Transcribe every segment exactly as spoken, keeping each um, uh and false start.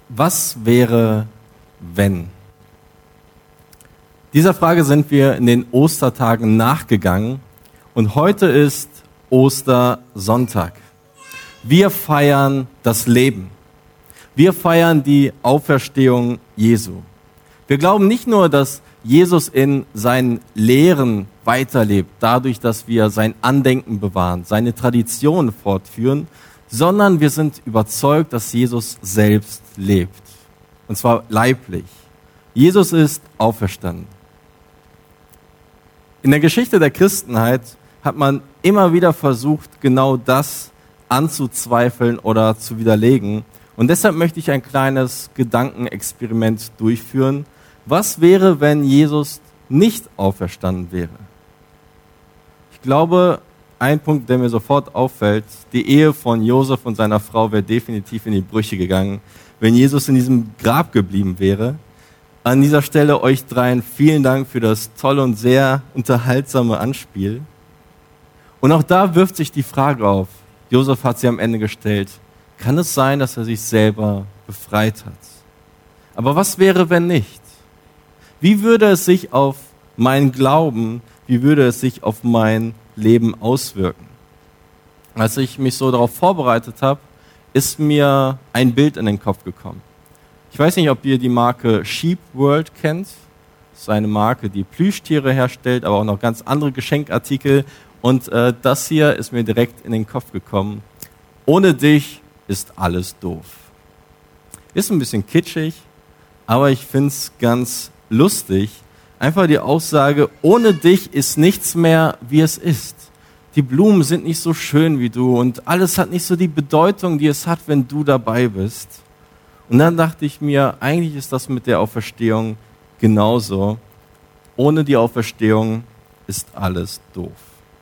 Was wäre, wenn? Dieser Frage sind wir in den Ostertagen nachgegangen und heute ist Ostersonntag. Wir feiern das Leben. Wir feiern die Auferstehung Jesu. Wir glauben nicht nur, dass Jesus in seinen Lehren weiterlebt, dadurch, dass wir sein Andenken bewahren, seine Traditionen fortführen, sondern wir sind überzeugt, dass Jesus selbst lebt. Und zwar leiblich. Jesus ist auferstanden. In der Geschichte der Christenheit hat man immer wieder versucht, genau das anzuzweifeln oder zu widerlegen. Und deshalb möchte ich ein kleines Gedankenexperiment durchführen. Was wäre, wenn Jesus nicht auferstanden wäre? Ich glaube, ein Punkt, der mir sofort auffällt, die Ehe von Josef und seiner Frau wäre definitiv in die Brüche gegangen, wenn Jesus in diesem Grab geblieben wäre. An dieser Stelle euch dreien vielen Dank für das tolle und sehr unterhaltsame Anspiel. Und auch da wirft sich die Frage auf, Josef hat sie am Ende gestellt, kann es sein, dass er sich selber befreit hat? Aber was wäre, wenn nicht? Wie würde es sich auf meinen Glauben, wie würde es sich auf mein Leben auswirken? Als ich mich so darauf vorbereitet habe, ist mir ein Bild in den Kopf gekommen. Ich weiß nicht, ob ihr die Marke Sheep World kennt. Das ist eine Marke, die Plüschtiere herstellt, aber auch noch ganz andere Geschenkartikel. Und äh, das hier ist mir direkt in den Kopf gekommen. Ohne dich ist alles doof. Ist ein bisschen kitschig, aber ich finde es ganz lustig. Einfach die Aussage, ohne dich ist nichts mehr, wie es ist. Die Blumen sind nicht so schön wie du und alles hat nicht so die Bedeutung, die es hat, wenn du dabei bist. Und dann dachte ich mir, eigentlich ist das mit der Auferstehung genauso. Ohne die Auferstehung ist alles doof.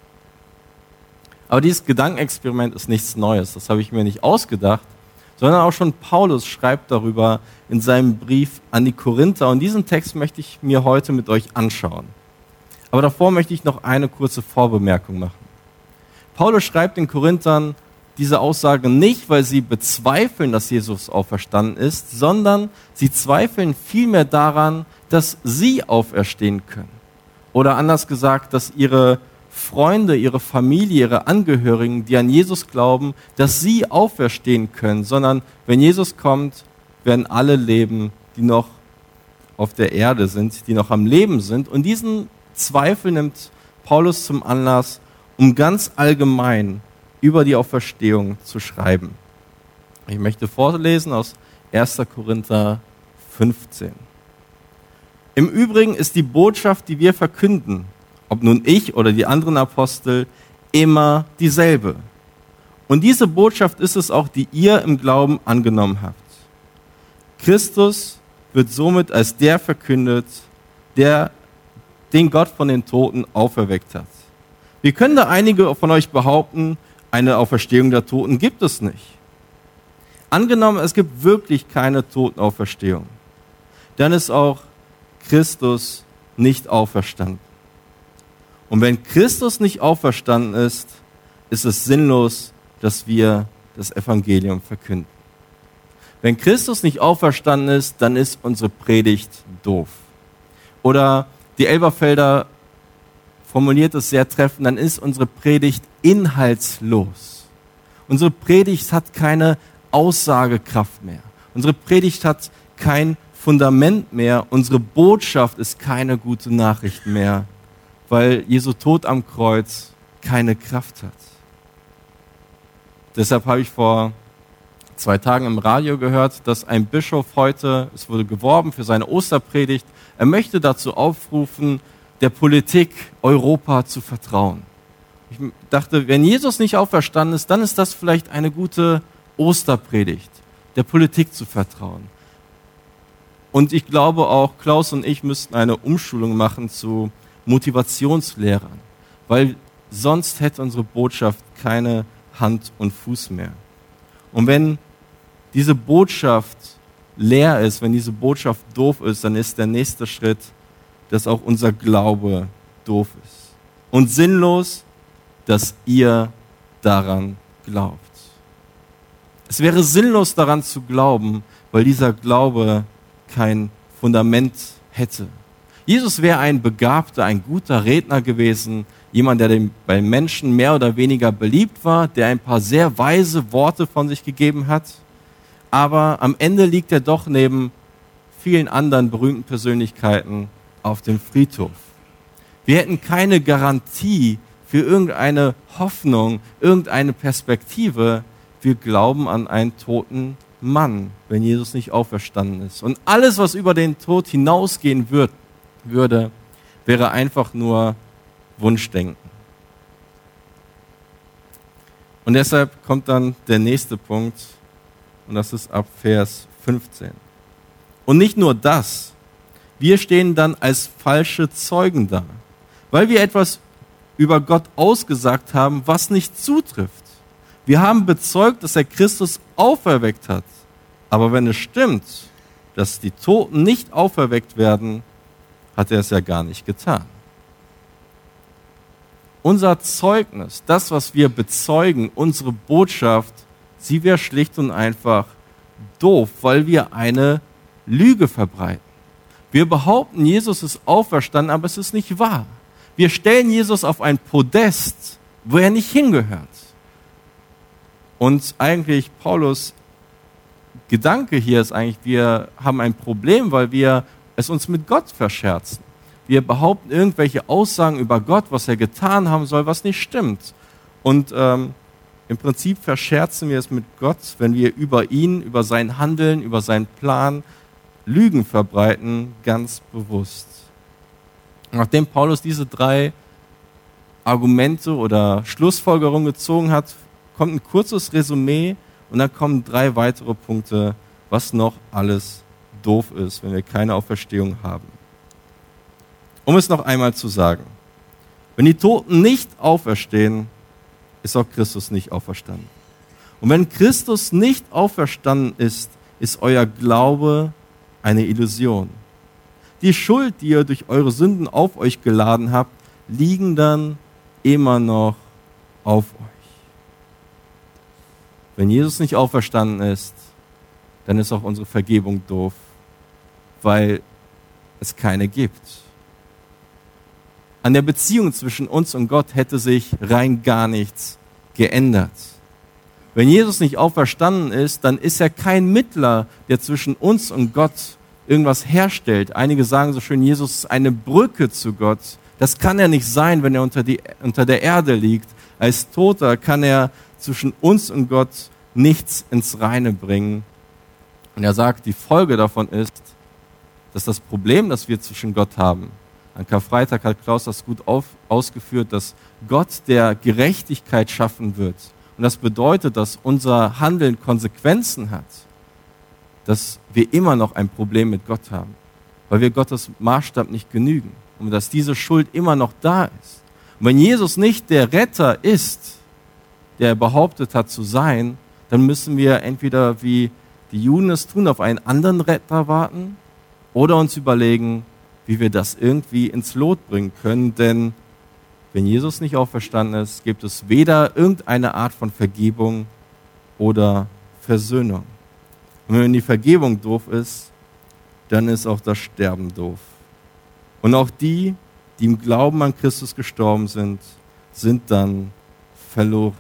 Aber dieses Gedankenexperiment ist nichts Neues. Das habe ich mir nicht ausgedacht, sondern auch schon Paulus schreibt darüber in seinem Brief an die Korinther. Und diesen Text möchte ich mir heute mit euch anschauen. Aber davor möchte ich noch eine kurze Vorbemerkung machen. Paulus schreibt den Korinthern diese Aussage nicht, weil sie bezweifeln, dass Jesus auferstanden ist, sondern sie zweifeln vielmehr daran, dass sie auferstehen können. Oder anders gesagt, dass ihre Freunde, ihre Familie, ihre Angehörigen, die an Jesus glauben, dass sie auferstehen können, sondern wenn Jesus kommt, werden alle leben, die noch auf der Erde sind, die noch am Leben sind. Und diesen Zweifel nimmt Paulus zum Anlass, um ganz allgemein über die Auferstehung zu schreiben. Ich möchte vorlesen aus erster Korinther fünfzehn. Im Übrigen ist die Botschaft, die wir verkünden, ob nun ich oder die anderen Apostel, immer dieselbe. Und diese Botschaft ist es auch, die ihr im Glauben angenommen habt. Christus wird somit als der verkündet, der den Gott von den Toten auferweckt hat. Wie können da einige von euch behaupten, eine Auferstehung der Toten gibt es nicht? Angenommen, es gibt wirklich keine Totenauferstehung, dann ist auch Christus nicht auferstanden. Und wenn Christus nicht auferstanden ist, ist es sinnlos, dass wir das Evangelium verkünden. Wenn Christus nicht auferstanden ist, dann ist unsere Predigt doof. Oder die Elberfelder formuliert es sehr treffend, dann ist unsere Predigt inhaltslos. Unsere Predigt hat keine Aussagekraft mehr. Unsere Predigt hat kein Fundament mehr. Unsere Botschaft ist keine gute Nachricht mehr, weil Jesu Tod am Kreuz keine Kraft hat. Deshalb habe ich vor zwei Tagen im Radio gehört, dass ein Bischof heute, es wurde geworben für seine Osterpredigt, er möchte dazu aufrufen, der Politik Europa zu vertrauen. Ich dachte, wenn Jesus nicht auferstanden ist, dann ist das vielleicht eine gute Osterpredigt, der Politik zu vertrauen. Und ich glaube auch, Klaus und ich müssten eine Umschulung machen zu Motivationslehrern, weil sonst hätte unsere Botschaft keine Hand und Fuß mehr. Und wenn diese Botschaft leer ist, wenn diese Botschaft doof ist, dann ist der nächste Schritt, dass auch unser Glaube doof ist. Und sinnlos, dass ihr daran glaubt. Es wäre sinnlos daran zu glauben, weil dieser Glaube kein Fundament hätte. Jesus wäre ein begabter, ein guter Redner gewesen, jemand, der dem, bei Menschen mehr oder weniger beliebt war, der ein paar sehr weise Worte von sich gegeben hat. Aber am Ende liegt er doch neben vielen anderen berühmten Persönlichkeiten auf dem Friedhof. Wir hätten keine Garantie für irgendeine Hoffnung, irgendeine Perspektive. Wir glauben an einen toten Mann, wenn Jesus nicht auferstanden ist. Und alles, was über den Tod hinausgehen wird, würde, wäre einfach nur Wunschdenken. Und deshalb kommt dann der nächste Punkt, und das ist ab Vers fünfzehn. Und nicht nur das, wir stehen dann als falsche Zeugen da, weil wir etwas über Gott ausgesagt haben, was nicht zutrifft. Wir haben bezeugt, dass er Christus auferweckt hat. Aber wenn es stimmt, dass die Toten nicht auferweckt werden, hat er es ja gar nicht getan. Unser Zeugnis, das, was wir bezeugen, unsere Botschaft, sie wäre schlicht und einfach doof, weil wir eine Lüge verbreiten. Wir behaupten, Jesus ist auferstanden, aber es ist nicht wahr. Wir stellen Jesus auf ein Podest, wo er nicht hingehört. Und eigentlich Paulus' Gedanke hier ist eigentlich, wir haben ein Problem, weil wir es uns mit Gott verscherzen. Wir behaupten irgendwelche Aussagen über Gott, was er getan haben soll, was nicht stimmt. Und ähm, im Prinzip verscherzen wir es mit Gott, wenn wir über ihn, über sein Handeln, über seinen Plan Lügen verbreiten, ganz bewusst. Nachdem Paulus diese drei Argumente oder Schlussfolgerungen gezogen hat, kommt ein kurzes Resümee und dann kommen drei weitere Punkte, was noch alles doof ist, wenn wir keine Auferstehung haben. Um es noch einmal zu sagen, wenn die Toten nicht auferstehen, ist auch Christus nicht auferstanden. Und wenn Christus nicht auferstanden ist, ist euer Glaube eine Illusion. Die Schuld, die ihr durch eure Sünden auf euch geladen habt, liegen dann immer noch auf euch. Wenn Jesus nicht auferstanden ist, dann ist auch unsere Vergebung doof, weil es keine gibt. An der Beziehung zwischen uns und Gott hätte sich rein gar nichts geändert. Wenn Jesus nicht auferstanden ist, dann ist er kein Mittler, der zwischen uns und Gott irgendwas herstellt. Einige sagen so schön, Jesus ist eine Brücke zu Gott. Das kann er nicht sein, wenn er unter, die, unter der Erde liegt. Als Toter kann er zwischen uns und Gott nichts ins Reine bringen. Und er sagt, die Folge davon ist, dass das Problem, das wir zwischen Gott haben, an Karfreitag hat Klaus das gut auf, ausgeführt, dass Gott der Gerechtigkeit schaffen wird. Und das bedeutet, dass unser Handeln Konsequenzen hat, dass wir immer noch ein Problem mit Gott haben, weil wir Gottes Maßstab nicht genügen und dass diese Schuld immer noch da ist. Und wenn Jesus nicht der Retter ist, der er behauptet hat zu sein, dann müssen wir entweder, wie die Juden es tun, auf einen anderen Retter warten oder uns überlegen, wie wir das irgendwie ins Lot bringen können. Denn wenn Jesus nicht auferstanden ist, gibt es weder irgendeine Art von Vergebung oder Versöhnung. Und wenn die Vergebung doof ist, dann ist auch das Sterben doof. Und auch die, die im Glauben an Christus gestorben sind, sind dann verloren.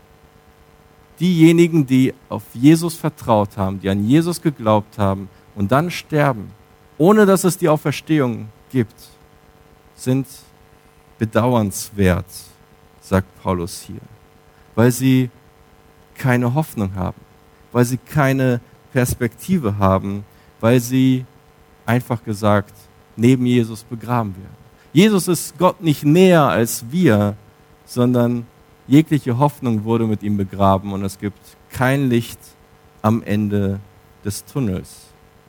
Diejenigen, die auf Jesus vertraut haben, die an Jesus geglaubt haben und dann sterben, ohne dass es die Auferstehung gibt, sind bedauernswert, sagt Paulus hier, weil sie keine Hoffnung haben, weil sie keine Perspektive haben, weil sie einfach gesagt neben Jesus begraben werden. Jesus ist Gott nicht näher als wir, sondern jegliche Hoffnung wurde mit ihm begraben und es gibt kein Licht am Ende des Tunnels.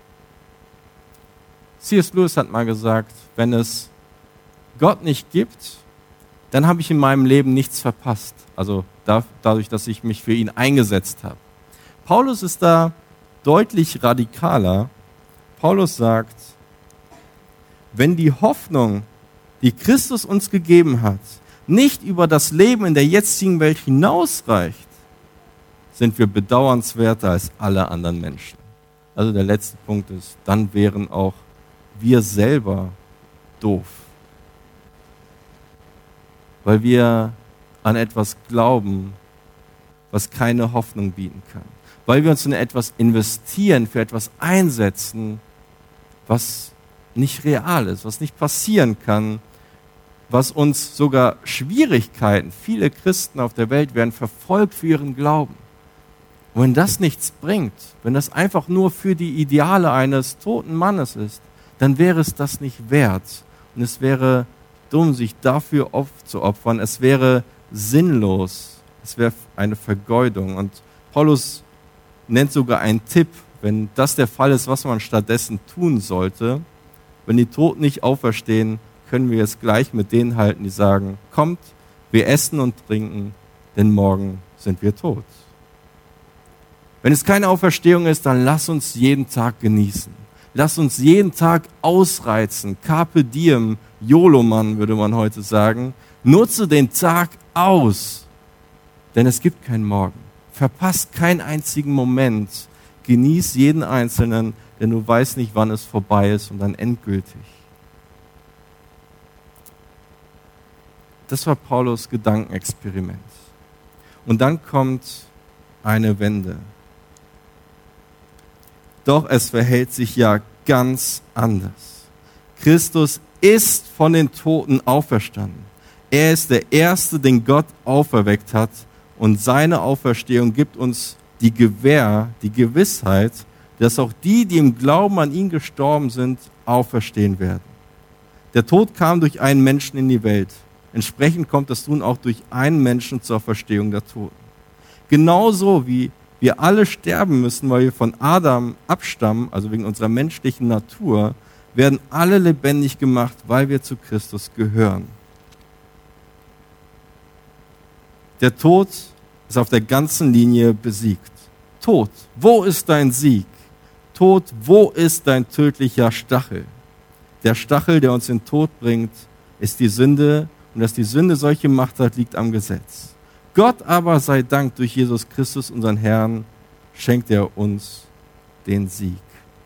C S Lewis hat mal gesagt, wenn es Gott nicht gibt, dann habe ich in meinem Leben nichts verpasst. Also dadurch, dass ich mich für ihn eingesetzt habe. Paulus ist da deutlich radikaler. Paulus sagt, wenn die Hoffnung, die Christus uns gegeben hat, nicht über das Leben in der jetzigen Welt hinausreicht, sind wir bedauernswerter als alle anderen Menschen. Also der letzte Punkt ist, dann wären auch wir selber doof. Weil wir an etwas glauben, was keine Hoffnung bieten kann. Weil wir uns in etwas investieren, für etwas einsetzen, was nicht real ist, was nicht passieren kann, was uns sogar Schwierigkeiten, viele Christen auf der Welt werden verfolgt für ihren Glauben. Und wenn das nichts bringt, wenn das einfach nur für die Ideale eines toten Mannes ist, dann wäre es das nicht wert. Und es wäre dumm, sich dafür aufzuopfern. Es wäre sinnlos. Es wäre eine Vergeudung. Und Paulus nennt sogar einen Tipp, wenn das der Fall ist, was man stattdessen tun sollte. Wenn die Toten nicht auferstehen, können wir es gleich mit denen halten, die sagen, kommt, wir essen und trinken, denn morgen sind wir tot. Wenn es keine Auferstehung ist, dann lass uns jeden Tag genießen. Lass uns jeden Tag ausreizen. Carpe diem, YOLO Mann, würde man heute sagen. Nutze den Tag aus, denn es gibt keinen Morgen. Verpasst keinen einzigen Moment. Genieß jeden einzelnen, denn du weißt nicht, wann es vorbei ist und dann endgültig. Das war Paulus Gedankenexperiment. Und dann kommt eine Wende. Doch es verhält sich ja ganz anders. Christus ist von den Toten auferstanden. Er ist der Erste, den Gott auferweckt hat. Und seine Auferstehung gibt uns die Gewähr, die Gewissheit, dass auch die, die im Glauben an ihn gestorben sind, auferstehen werden. Der Tod kam durch einen Menschen in die Welt. Entsprechend kommt das nun auch durch einen Menschen zur Auferstehung der Toten. Genauso wie wir alle sterben müssen, weil wir von Adam abstammen, also wegen unserer menschlichen Natur, werden alle lebendig gemacht, weil wir zu Christus gehören. Der Tod ist auf der ganzen Linie besiegt. Tod, wo ist dein Sieg? Tod, wo ist dein tödlicher Stachel? Der Stachel, der uns in den Tod bringt, ist die Sünde, und dass die Sünde solche Macht hat, liegt am Gesetz. Gott aber sei Dank, durch Jesus Christus, unseren Herrn, schenkt er uns den Sieg.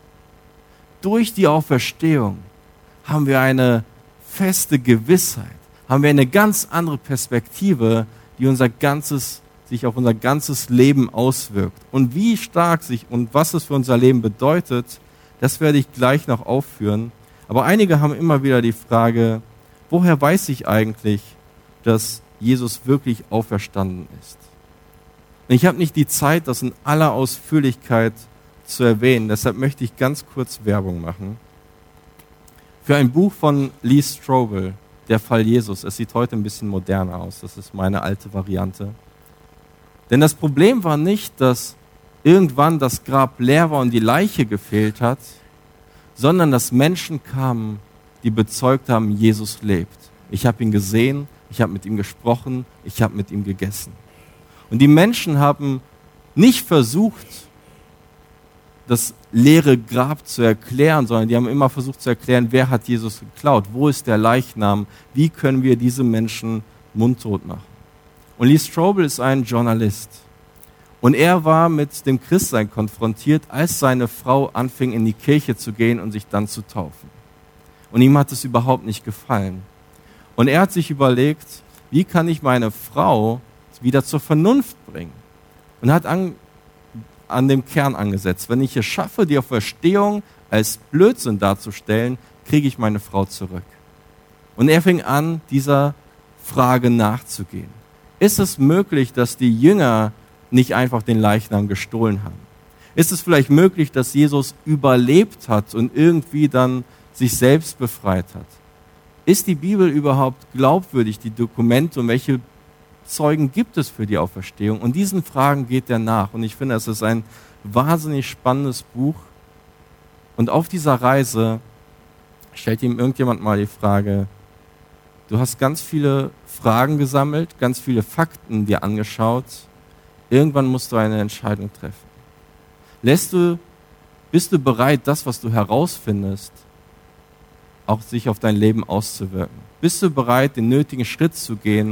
Durch die Auferstehung haben wir eine feste Gewissheit, haben wir eine ganz andere Perspektive, die unser ganzes, sich auf unser ganzes Leben auswirkt. Und wie stark sich und was es für unser Leben bedeutet, das werde ich gleich noch aufführen. Aber einige haben immer wieder die Frage, woher weiß ich eigentlich, dass Jesus wirklich auferstanden ist? Und ich habe nicht die Zeit, das in aller Ausführlichkeit zu erwähnen. Deshalb möchte ich ganz kurz Werbung machen für ein Buch von Lee Strobel, Der Fall Jesus. Es sieht heute ein bisschen moderner aus. Das ist meine alte Variante. Denn das Problem war nicht, dass irgendwann das Grab leer war und die Leiche gefehlt hat, sondern dass Menschen kamen, die bezeugt haben, Jesus lebt. Ich habe ihn gesehen, ich habe mit ihm gesprochen, ich habe mit ihm gegessen. Und die Menschen haben nicht versucht, das leere Grab zu erklären, sondern die haben immer versucht zu erklären, wer hat Jesus geklaut, wo ist der Leichnam, wie können wir diese Menschen mundtot machen. Und Lee Strobel ist ein Journalist. Und er war mit dem Christsein konfrontiert, als seine Frau anfing, in die Kirche zu gehen und sich dann zu taufen. Und ihm hat es überhaupt nicht gefallen. Und er hat sich überlegt, wie kann ich meine Frau wieder zur Vernunft bringen? Und hat an, an dem Kern angesetzt. Wenn ich es schaffe, die Auferstehung als Blödsinn darzustellen, kriege ich meine Frau zurück. Und er fing an, dieser Frage nachzugehen. Ist es möglich, dass die Jünger nicht einfach den Leichnam gestohlen haben? Ist es vielleicht möglich, dass Jesus überlebt hat und irgendwie dann sich selbst befreit hat? Ist die Bibel überhaupt glaubwürdig, die Dokumente, und welche Zeugen gibt es für die Auferstehung? Und diesen Fragen geht er nach. Und ich finde, es ist ein wahnsinnig spannendes Buch. Und auf dieser Reise stellt ihm irgendjemand mal die Frage, du hast ganz viele Fragen gesammelt, ganz viele Fakten dir angeschaut. Irgendwann musst du eine Entscheidung treffen. Lässt du, bist du bereit, das, was du herausfindest, auch sich auf dein Leben auszuwirken? Bist du bereit, den nötigen Schritt zu gehen,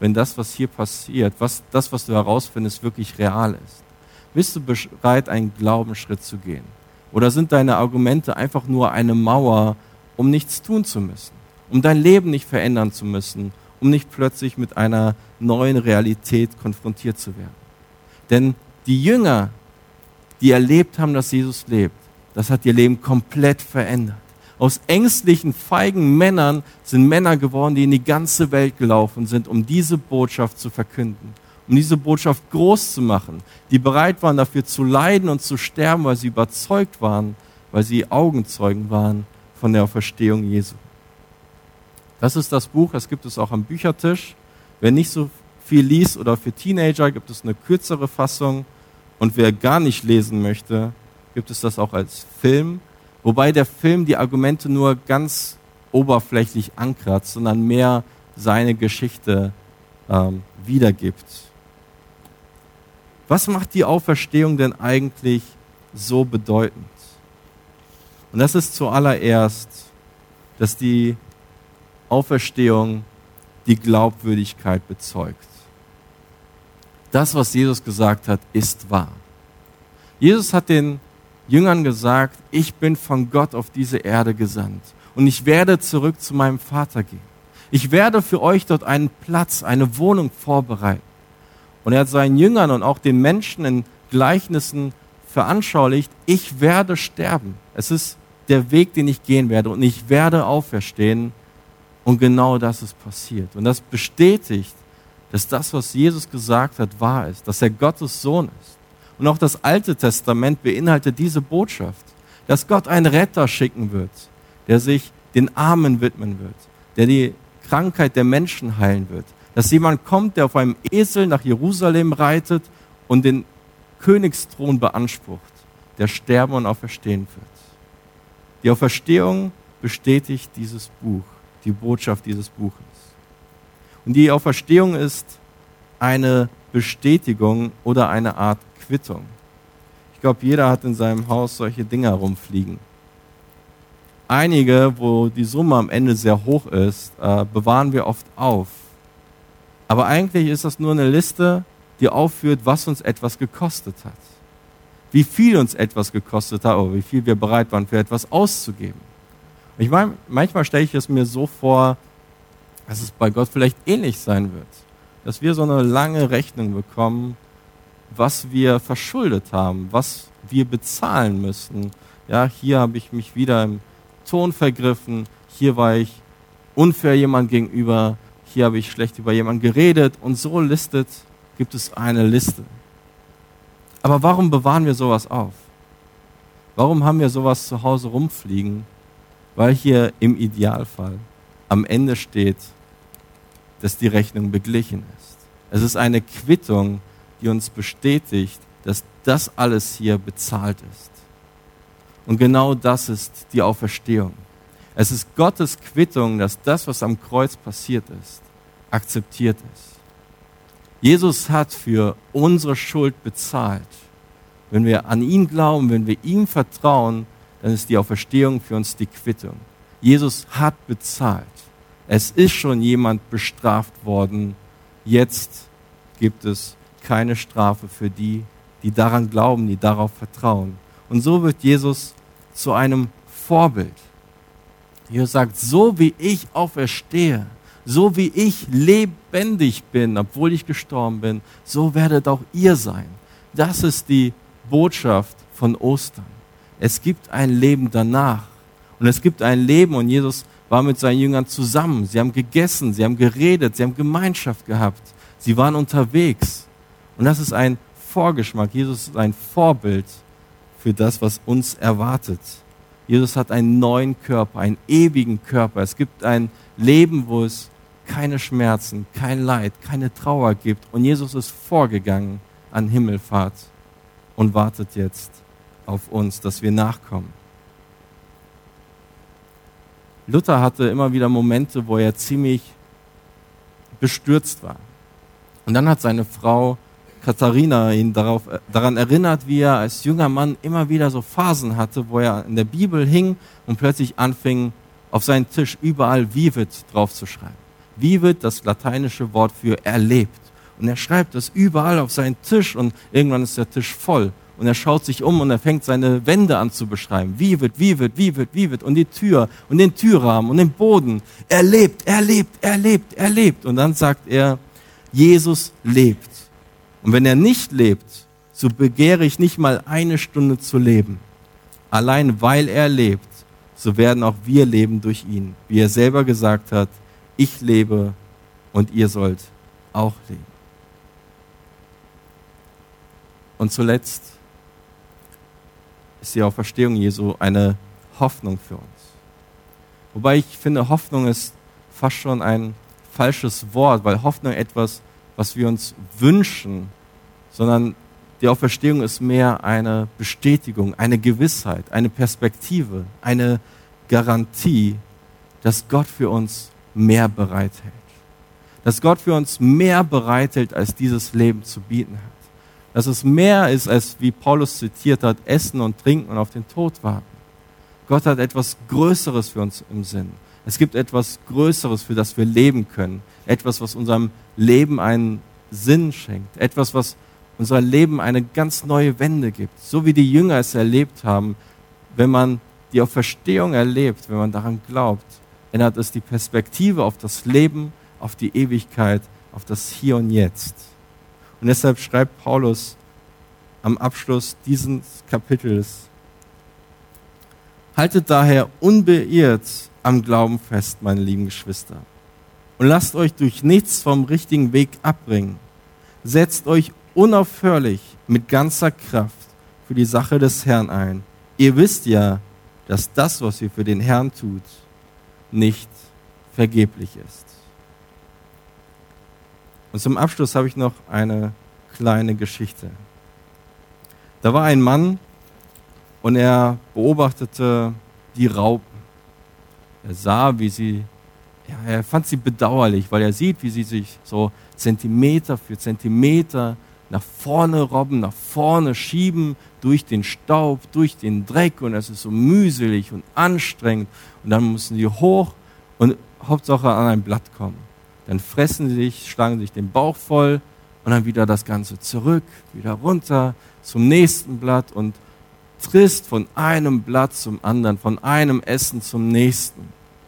wenn das, was hier passiert, was, das, was du herausfindest, wirklich real ist? Bist du bereit, einen Glaubensschritt zu gehen? Oder sind deine Argumente einfach nur eine Mauer, um nichts tun zu müssen, um dein Leben nicht verändern zu müssen, um nicht plötzlich mit einer neuen Realität konfrontiert zu werden? Denn die Jünger, die erlebt haben, dass Jesus lebt, das hat ihr Leben komplett verändert. Aus ängstlichen, feigen Männern sind Männer geworden, die in die ganze Welt gelaufen sind, um diese Botschaft zu verkünden, um diese Botschaft groß zu machen, die bereit waren, dafür zu leiden und zu sterben, weil sie überzeugt waren, weil sie Augenzeugen waren von der Auferstehung Jesu. Das ist das Buch, das gibt es auch am Büchertisch. Wer nicht so viel liest oder für Teenager, gibt es eine kürzere Fassung. Und wer gar nicht lesen möchte, gibt es das auch als Film. Wobei der Film die Argumente nur ganz oberflächlich ankratzt, sondern mehr seine Geschichte ähm, wiedergibt. Was macht die Auferstehung denn eigentlich so bedeutend? Und das ist zuallererst, dass die Auferstehung die Glaubwürdigkeit bezeugt. Das, was Jesus gesagt hat, ist wahr. Jesus hat den Jüngern gesagt, ich bin von Gott auf diese Erde gesandt und ich werde zurück zu meinem Vater gehen. Ich werde für euch dort einen Platz, eine Wohnung vorbereiten. Und er hat seinen Jüngern und auch den Menschen in Gleichnissen veranschaulicht, ich werde sterben. Es ist der Weg, den ich gehen werde und ich werde auferstehen. Und genau das ist passiert. Und das bestätigt, dass das, was Jesus gesagt hat, wahr ist, dass er Gottes Sohn ist. Und auch das Alte Testament beinhaltet diese Botschaft, dass Gott einen Retter schicken wird, der sich den Armen widmen wird, der die Krankheit der Menschen heilen wird, dass jemand kommt, der auf einem Esel nach Jerusalem reitet und den Königsthron beansprucht, der sterben und auferstehen wird. Die Auferstehung bestätigt dieses Buch, die Botschaft dieses Buches. Und die Auferstehung ist eine Bestätigung oder eine Art Quittung. Ich glaube, jeder hat in seinem Haus solche Dinger rumfliegen. Einige, wo die Summe am Ende sehr hoch ist, äh, bewahren wir oft auf. Aber eigentlich ist das nur eine Liste, die aufführt, was uns etwas gekostet hat. Wie viel uns etwas gekostet hat oder wie viel wir bereit waren, für etwas auszugeben. Ich meine, manchmal stelle ich es mir so vor, dass es bei Gott vielleicht ähnlich sein wird. Dass wir so eine lange Rechnung bekommen, was wir verschuldet haben, was wir bezahlen müssen. Ja, hier habe ich mich wieder im Ton vergriffen, hier war ich unfair jemand gegenüber, hier habe ich schlecht über jemanden geredet und so listet, gibt es eine Liste. Aber warum bewahren wir sowas auf? Warum haben wir sowas zu Hause rumfliegen? Weil hier im Idealfall am Ende steht, dass die Rechnung beglichen ist. Es ist eine Quittung, die uns bestätigt, dass das alles hier bezahlt ist. Und genau das ist die Auferstehung. Es ist Gottes Quittung, dass das, was am Kreuz passiert ist, akzeptiert ist. Jesus hat für unsere Schuld bezahlt. Wenn wir an ihn glauben, wenn wir ihm vertrauen, dann ist die Auferstehung für uns die Quittung. Jesus hat bezahlt. Es ist schon jemand bestraft worden. Jetzt gibt es keine Strafe für die, die daran glauben, die darauf vertrauen. Und so wird Jesus zu einem Vorbild. Jesus sagt, so wie ich auferstehe, so wie ich lebendig bin, obwohl ich gestorben bin, so werdet auch ihr sein. Das ist die Botschaft von Ostern. Es gibt ein Leben danach. Und es gibt ein Leben und Jesus war mit seinen Jüngern zusammen. Sie haben gegessen, sie haben geredet, sie haben Gemeinschaft gehabt. Sie waren unterwegs. Und das ist ein Vorgeschmack. Jesus ist ein Vorbild für das, was uns erwartet. Jesus hat einen neuen Körper, einen ewigen Körper. Es gibt ein Leben, wo es keine Schmerzen, kein Leid, keine Trauer gibt. Und Jesus ist vorgegangen an Himmelfahrt und wartet jetzt auf uns, dass wir nachkommen. Luther hatte immer wieder Momente, wo er ziemlich bestürzt war. Und dann hat seine Frau Katharina ihn darauf, daran erinnert, wie er als junger Mann immer wieder so Phasen hatte, wo er in der Bibel hing und plötzlich anfing, auf seinen Tisch überall Vivid draufzuschreiben. Vivet, das lateinische Wort für erlebt. Und er schreibt das überall auf seinen Tisch und irgendwann ist der Tisch voll. Und er schaut sich um und er fängt seine Wände an zu beschreiben. Vivet, Vivet, Vivet, Vivet. Und die Tür und den Türrahmen und den Boden. Er lebt, er lebt, er lebt, er lebt. Und dann sagt er, Jesus lebt. Und wenn er nicht lebt, so begehre ich nicht mal eine Stunde zu leben. Allein weil er lebt, so werden auch wir leben durch ihn. Wie er selber gesagt hat, ich lebe und ihr sollt auch leben. Und zuletzt ist die Auferstehung Jesu eine Hoffnung für uns. Wobei ich finde, Hoffnung ist fast schon ein falsches Wort, weil Hoffnung etwas, was wir uns wünschen, sondern die Auferstehung ist mehr eine Bestätigung, eine Gewissheit, eine Perspektive, eine Garantie, dass Gott für uns mehr bereithält. Dass Gott für uns mehr bereithält, als dieses Leben zu bieten hat. Dass es mehr ist, als, wie Paulus zitiert hat, Essen und Trinken und auf den Tod warten. Gott hat etwas Größeres für uns im Sinn. Es gibt etwas Größeres, für das wir leben können. Etwas, was unserem Leben einen Sinn schenkt. Etwas, was unserem Leben eine ganz neue Wende gibt. So wie die Jünger es erlebt haben. Wenn man die Auferstehung erlebt, wenn man daran glaubt, ändert es die Perspektive auf das Leben, auf die Ewigkeit, auf das Hier und Jetzt. Und deshalb schreibt Paulus am Abschluss dieses Kapitels: Haltet daher unbeirrt am Glauben fest, meine lieben Geschwister, und lasst euch durch nichts vom richtigen Weg abbringen. Setzt euch unaufhörlich mit ganzer Kraft für die Sache des Herrn ein. Ihr wisst ja, dass das, was ihr für den Herrn tut, nicht vergeblich ist. Und zum Abschluss habe ich noch eine kleine Geschichte. Da war ein Mann und er beobachtete die Raupen. Er sah, wie sie, ja, er fand sie bedauerlich, weil er sieht, wie sie sich so Zentimeter für Zentimeter nach vorne robben, nach vorne schieben, durch den Staub, durch den Dreck, und es ist so mühselig und anstrengend. Und dann müssen sie hoch und Hauptsache an ein Blatt kommen. Dann fressen sie sich, schlagen sich den Bauch voll und dann wieder das Ganze zurück, wieder runter zum nächsten Blatt und trist von einem Blatt zum anderen, von einem Essen zum nächsten.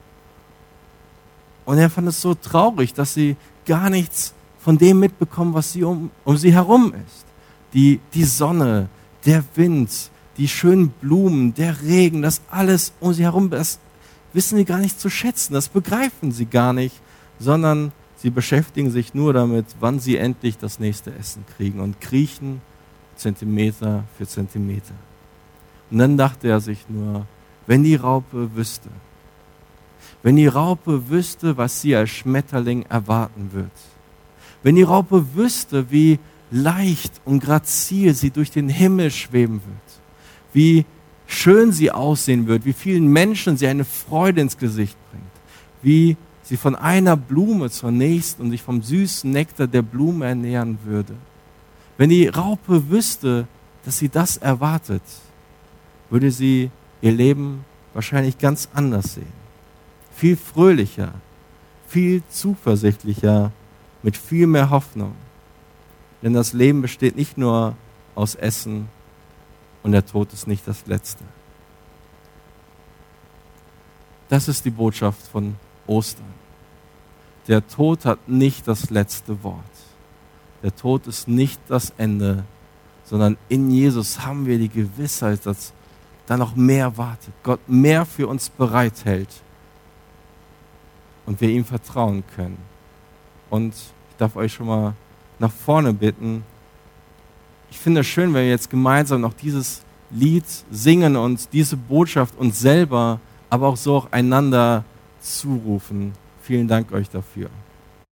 Und er fand es so traurig, dass sie gar nichts von dem mitbekommen, was sie um, um sie herum ist. Die, die Sonne, der Wind, die schönen Blumen, der Regen, das alles um sie herum, das wissen sie gar nicht zu schätzen, das begreifen sie gar nicht, sondern sie beschäftigen sich nur damit, wann sie endlich das nächste Essen kriegen und kriechen Zentimeter für Zentimeter. Und dann dachte er sich nur, wenn die Raupe wüsste, wenn die Raupe wüsste, was sie als Schmetterling erwarten wird, wenn die Raupe wüsste, wie leicht und grazil sie durch den Himmel schweben wird, wie schön sie aussehen wird, wie vielen Menschen sie eine Freude ins Gesicht bringt, wie sie von einer Blume zur nächsten und sich vom süßen Nektar der Blume ernähren würde. Wenn die Raupe wüsste, dass sie das erwartet, würde sie ihr Leben wahrscheinlich ganz anders sehen. Viel fröhlicher, viel zuversichtlicher, mit viel mehr Hoffnung. Denn das Leben besteht nicht nur aus Essen und der Tod ist nicht das Letzte. Das ist die Botschaft von Ostern. Der Tod hat nicht das letzte Wort. Der Tod ist nicht das Ende, sondern in Jesus haben wir die Gewissheit, dass da noch mehr wartet, Gott mehr für uns bereithält und wir ihm vertrauen können. Und ich darf euch schon mal nach vorne bitten. Ich finde es schön, wenn wir jetzt gemeinsam noch dieses Lied singen und diese Botschaft uns selber, aber auch so auch einander zurufen. Vielen Dank euch dafür.